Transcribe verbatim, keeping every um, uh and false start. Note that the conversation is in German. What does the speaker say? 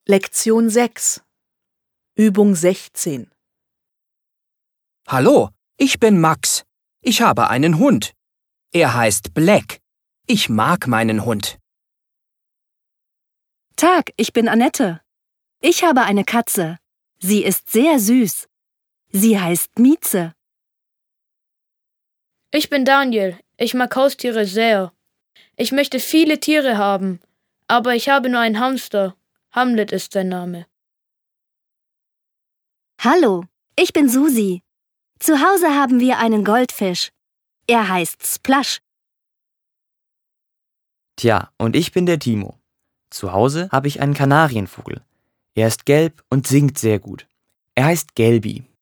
Lektion sechs. Übung sechzehn. Hallo, ich bin Max. Ich habe einen Hund. Er heißt Black. Ich mag meinen Hund. Tag, ich bin Annette. Ich habe eine Katze. Sie ist sehr süß. Sie heißt Mieze. Ich bin Daniel. Ich mag Haustiere sehr. Ich möchte viele Tiere haben, aber ich habe nur einen Hamster. Hamlet ist sein Name. Hallo, ich bin Susi. Zu Hause haben wir einen Goldfisch. Er heißt Splash. Tja, und ich bin der Timo. Zu Hause habe ich einen Kanarienvogel. Er ist gelb und singt sehr gut. Er heißt Gelbi.